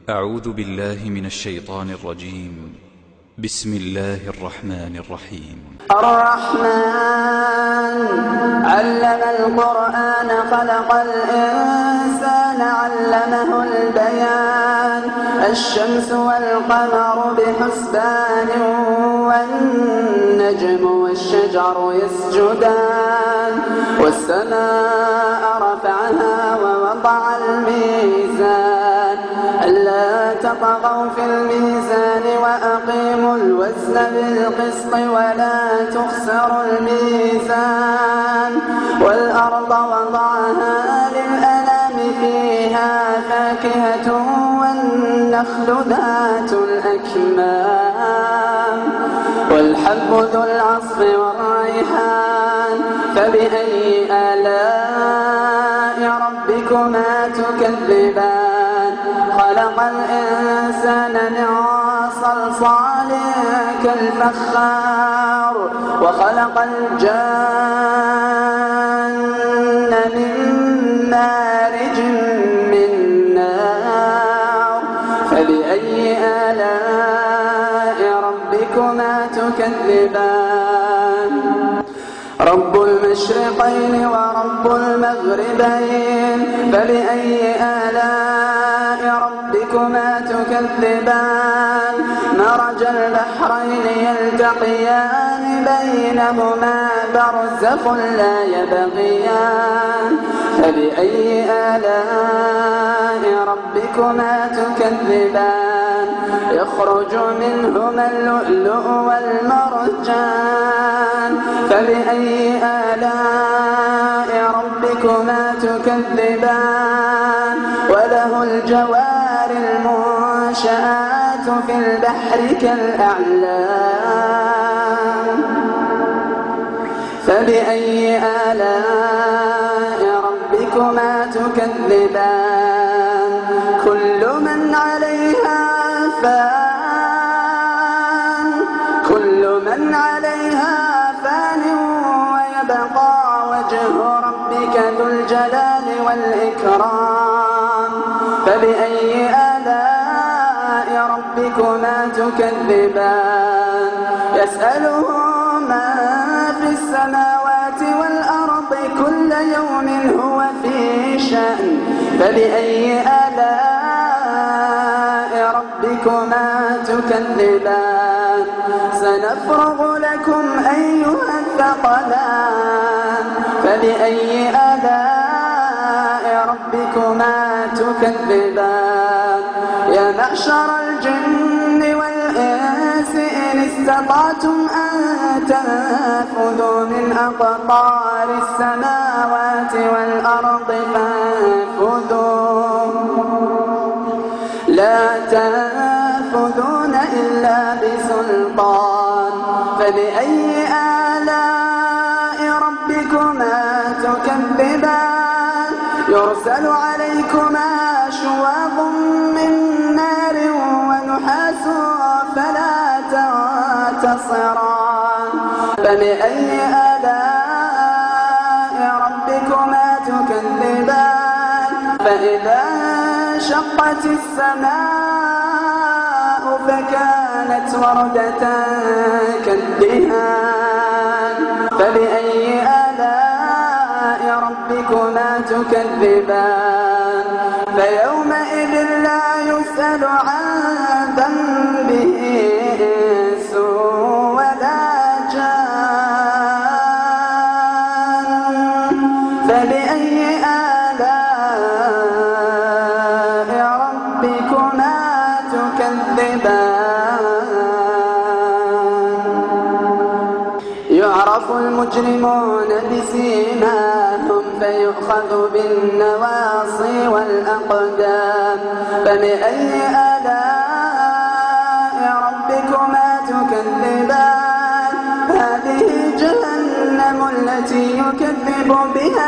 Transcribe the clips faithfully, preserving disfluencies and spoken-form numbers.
أعوذ بالله من الشيطان الرجيم. بسم الله الرحمن الرحيم. الرحمن علم القرآن خلق الإنسان علمه البيان الشمس والقمر بحسبان والنجم والشجر يسجدان والسماء رفعها ووضع الميزان ألا تطغوا في الميزان وأقيموا الوزن بالقسط ولا تخسروا الميزان والأرض وضعها للأنام فيها فاكهة والنخل ذات الأكمام والحب ذو العصف والريحان فبأي آلاء ربكما تكذبان خلق الإنسان من صلصال كالفخار وخلق الجان من مارج من نار فبأي آلاء ربكما تكذبان رب المشرقين ورب المغربين فبأي آلاء ربكما تكذبان مرج البحرين يلتقيان بينهما برزخ لا يبغيان فبأي آلاء ربكما تكذبان يخرج منهما اللؤلؤ والمرجان فبأي آلاء ربكما تكذبان وله الجوار المنشآت في البحر كالأعلام فبأي آلاء ربكما تكذبان كل من عليها فان كل من عليها فان ويبقى وجه ربك ذو الجلال والإكرام فبأي آلاء ربكما تكذبان يسأله من في السماوات والأرض كل يوم هو في شأن فبأي آلاء ربكما تكذبان سنفرغ لكم أيها الثقلان فبأي آلاء ربكما تكذبان يا معشر الجن والإنس إن استطعتم أن تنفذوا من أقطار السماوات والأرض فانفذوا لا تنفذون إلا بسلطان فبأي آلاء ربكما تكذبان يرسل عليكما شواظ من نار ونحاس فلا تنتصران فبأي آلاء ربكما تكذبان فإذا انشقت السماء فكانت وردة كالدهان فبأي آلاء ربكما تكذبان فيومئذ لا يسأل عن ذنبه إنس ولا جان فبأي آلاء ربكما تكذبان يعرف المجرمون بسيماهم فيؤخذ بالنواصي والأقدام فبأي آلاء ربكما تكذبان هذه جهنم التي يكذب بها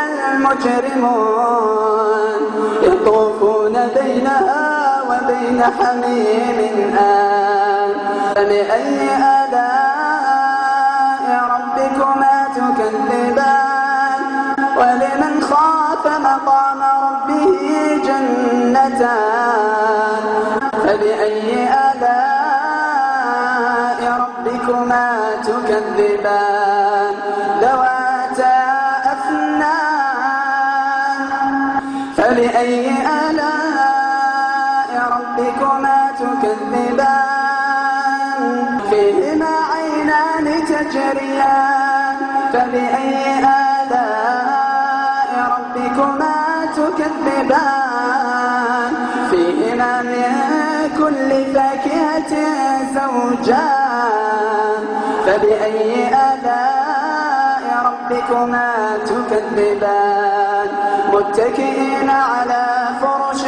المجرمون يطوفون بينها وبين حميم آن فبأي آلاء ربكما تكذبان ولمن خاف مقام ربه جنتان فبأي آلاء ربكما تكذبان ذواتا أفنان فبأي آلاء ربكما تكذبان فيهما عينان تجريان فبأي آلاء ربكما تكذبان فيهما من كل فاكهة زوجان فبأي آلاء ربكما تكذبان متكئين على فرش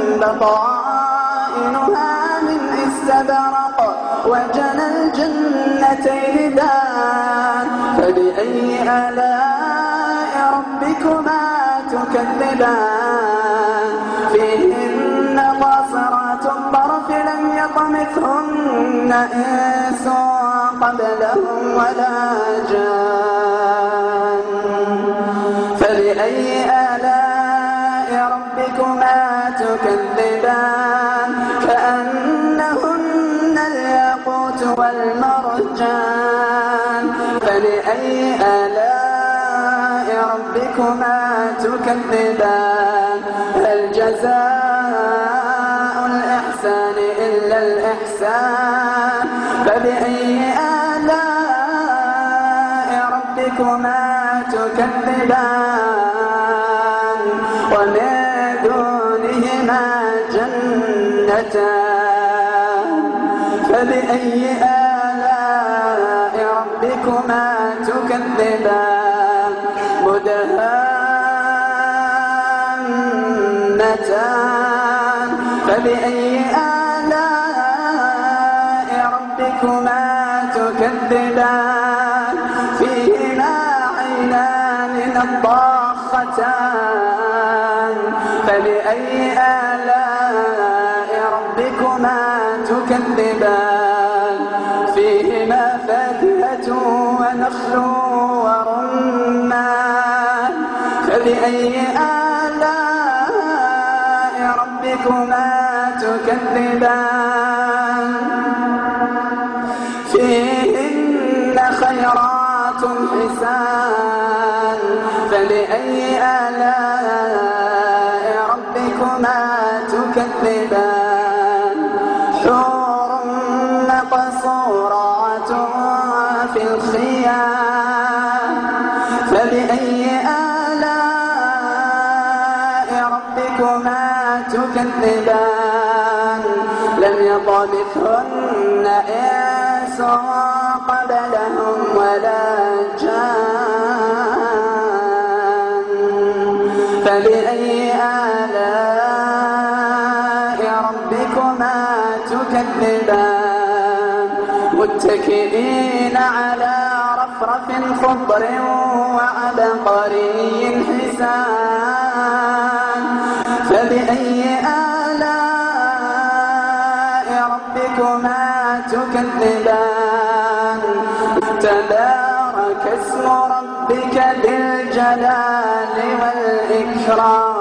بطائنها من استبرق وجنى الجنتين دان فبأي آلاء ربكما تكذبان فيهن قاصرات الطرف لم يطمثهن إنس قبلهم ولا جان فبأي آلاء ربكما تكذبان كأنهن الياقوت والمرجان فبأي آلاء ربكما تكذبان هل جزاء الإحسان إلا الإحسان فبأي آلاء ربكما تكذبان ومن دونهما جنتان فبأي آلاء ربكما تكذبان مدهامتان فبأي آلاء ربكما تكذبان فيهما عينان نضاختان فبأي آلاء ربكما تكذبان فيهما فاكهة ونخل ورمان فبأي آلاء ربكما تكذبان فيهن خيرات حسان فبأي آلاء ربكما تكذبان حور مقصورات في الخيام فبأي آلاء ربكما تكذبان لم يطمثهن إنس قبلهم ولا جان فبأي آلاء ربكما تكذبان متكئين على رفرف خضر وعبقري حسان فبأي آلاء ربكما تكذبان تبارك اسم ربك ذي الجلال والإكرام